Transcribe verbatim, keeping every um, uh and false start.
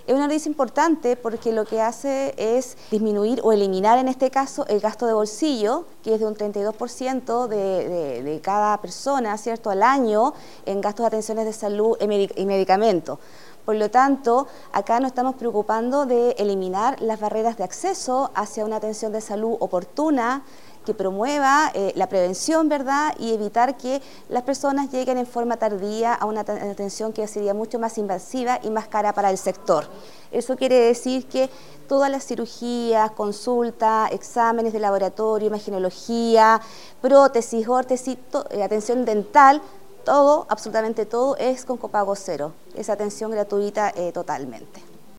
Es una noticia importante porque lo que hace es disminuir o eliminar en este caso el gasto de bolsillo, que es de un treinta y dos por ciento de, de, de cada persona, ¿cierto?, al año en gastos de atenciones de salud y, medic y medicamentos. Por lo tanto, acá nos estamos preocupando de eliminar las barreras de acceso hacia una atención de salud oportuna, que promueva eh, la prevención, ¿verdad?, y evitar que las personas lleguen en forma tardía a una atención que sería mucho más invasiva y más cara para el sector. Eso quiere decir que todas las cirugías, consultas, exámenes de laboratorio, imagenología, prótesis, órtesis, eh, atención dental, todo, absolutamente todo, es con copago cero, es atención gratuita eh, totalmente.